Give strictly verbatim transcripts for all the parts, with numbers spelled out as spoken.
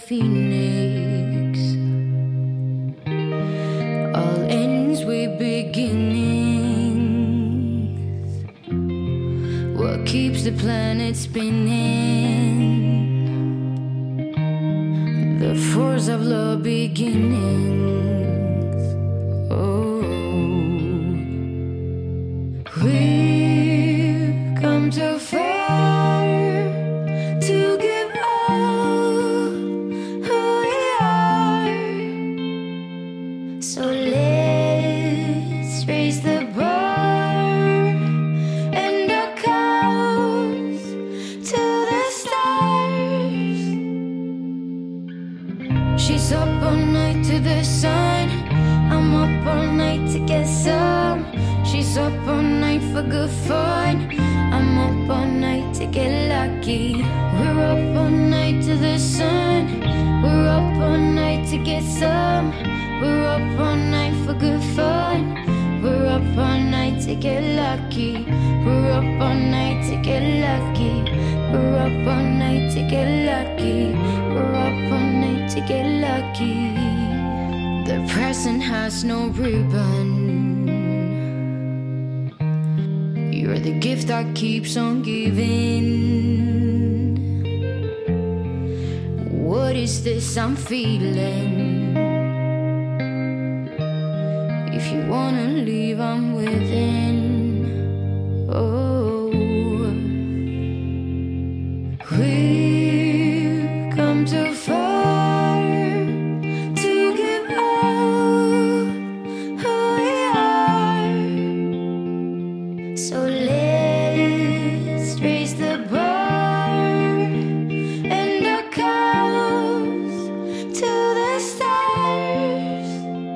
phoenix. All ends with beginnings. What keeps the planet spinning? The force of love beginnings. Oh, we've come too far to give up who we are. So let's raise the bar and our cows to the stars. She's up all night to the sun. I'm up all night to get some. She's up all night for good fun. I'm up all night to get lucky. We're up all night to the sun. We're up all night to get some. We're up all night for good fun. We're up all night to get lucky. We're up all night to get lucky. We're up all night to get lucky. We're up all night to get lucky. The present has no ribbon. You're the gift that keeps on giving. What is this I'm feeling? If you wanna leave, I'm within. Oh, we've come too far to give up who we are. So let's raise the bar and our cows to the stars.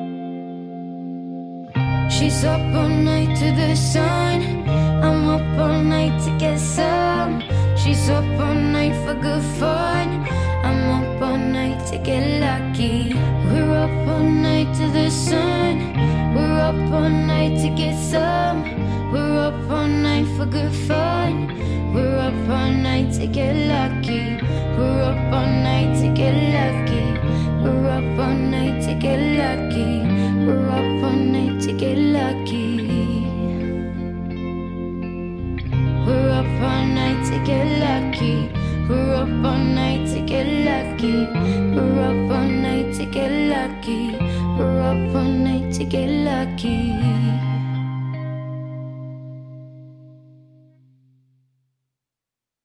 She's up all night to the sun. I'm up all night to get some. She's up all night for good fun. I'm up all night to get lucky. We're up all night to the sun. We're up all night to get some. We're up all night for good fun. We're up all night to get lucky. We're up all night to get lucky. We're up all night to get lucky. We're up all night to get lucky. We're up all night to get lucky. We're up all night to get lucky. We're up all night to get lucky. We're up all night to get lucky.